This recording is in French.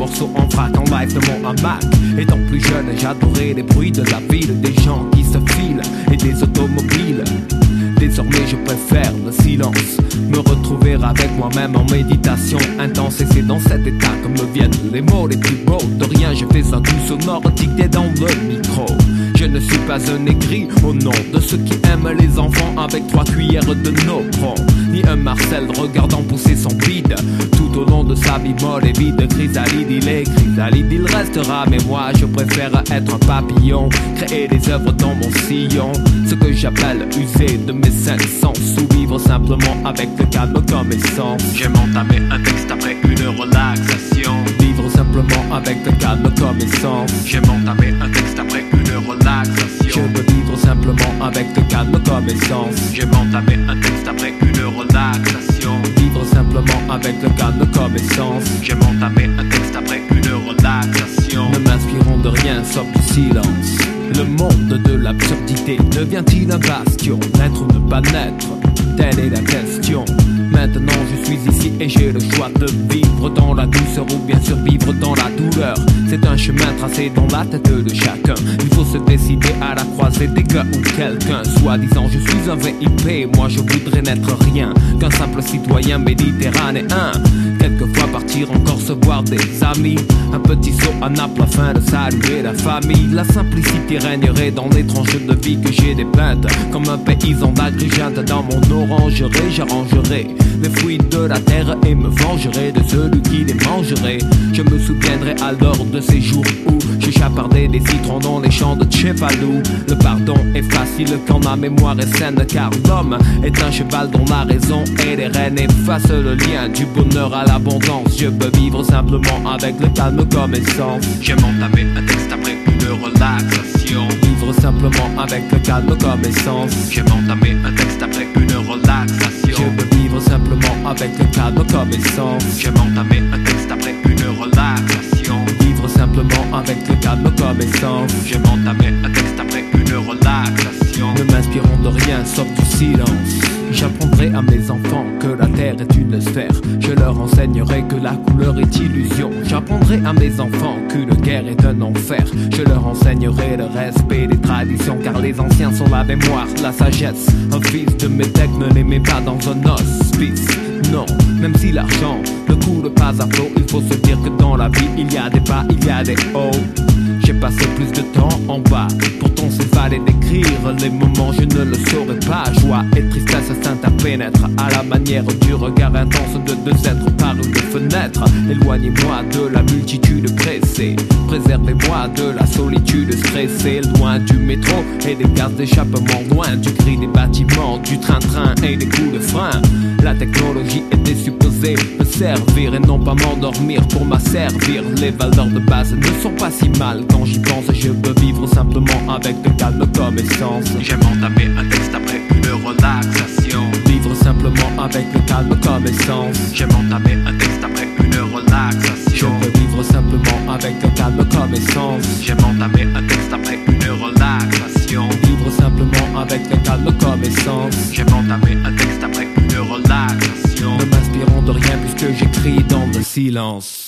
morceaux en vrac en live de mon hamac. Étant plus jeune, j'adorais les bruits de la ville, des gens qui se filent et des automobiles. Désormais je préfère le silence, me retrouver avec moi-même en méditation intense. Et c'est dans cet état que me viennent les mots les plus beaux. De rien je fais ça tout sonore, dicté dans le micro. Je ne suis pas un aigri au nom de ceux qui aiment les enfants avec 3 cuillères de nopron, ni un Marcel regardant pousser son bide tout au long de sa vie molle et vide. Chrysalide il est chrysalide, il restera, mais moi je préfère être un papillon, créer des œuvres dans mon sillon, ce que j'appelle user de mes 5 sens, ou vivre simplement avec le calme comme essence. J'aime entamer un texte après une relaxation, vivre simplement avec le calme comme essence. J'aime entamer un texte après une relaxation, je veux vivre simplement avec le calme comme essence. J'aime entamer un texte après une relaxation, vivre simplement avec le calme comme essence. J'aime entamer un texte après une relaxation, ne m'inspirons de rien sauf du silence. Le monde de l'absurdité devient-il un bastion? Naître ou ne pas naître, telle est la question. Maintenant je suis ici et j'ai le choix de vivre dans la douceur ou bien survivre dans la douleur. C'est un chemin tracé dans la tête de chacun. Il faut se décider à la croisée des gars ou quelqu'un. Soi-disant je suis un VIP, moi je voudrais n'être rien qu'un simple citoyen méditerranéen. Quelquefois partir encore se voir des amis, un petit saut à Naples afin de saluer la famille. La simplicité régnerait dans les tranches de vie que j'ai dépeintes. Comme un paysan d'Agrigente dans mon orangerie, j'arrangerai les fruits de la terre et me vengerai de celui qui les mangerait. Je me souviendrai alors de ces jours où j'ai chapardé des citrons dans les champs de Tchefalou. Le pardon est facile quand la mémoire est saine, car l'homme est un cheval dont la raison et les rênes effacent le lien du bonheur à l'abondance. Je peux vivre simplement avec le calme comme essence. J'aime entamer un texte après une relaxation, vivre simplement avec le calme comme essence. J'aime entamer un texte après une relaxation, je veux vivre simplement avec le calme comme essence. J'aime entamer un texte après une relaxation, vivre simplement avec le calme comme essence. J'aime entamer un texte après une relaxation, ne m'inspirons de rien sauf du silence. J'apprendrai à mes enfants que la terre est une sphère. Je leur enseignerai que la couleur est illusion. J'apprendrai à mes enfants qu'une guerre est un enfer. Je leur enseignerai le respect des traditions, car les anciens sont la mémoire, la sagesse. Un fils de métèque ne les met pas dans un hospice. Non, même si l'argent ne coule pas à flot, il faut se dire que dans la vie il y a des bas, il y a des hauts. J'ai passé plus de temps en bas, pourtant s'il fallait décrire les moments je ne le saurais pas. Joie et tristesse s'interpénètrent à la manière du regard intense de 2 êtres par une fenêtre. Éloignez-moi de la multitude pressée, préservez-moi de la solitude stressée. Loin du métro et des gaz d'échappement, loin du cri des bâtiments, du train-train et des coups de frein. La technologie était supposée me servir et non pas m'endormir pour m'asservir. Les valeurs de base ne sont pas si mal. Quand j'y pense, je peux vivre simplement avec le calme comme essence. J'aime entamer un texte après une relaxation, vivre simplement avec le calme comme essence. J'aime entamer un texte après une relaxation, je peux vivre simplement avec le calme comme essence. J'aime entamer un texte après une relaxation, vivre simplement avec le calme comme essence. J'aime entamer un texte après une relaxation, ne m'inspirons de rien puisque j'écris dans le silence.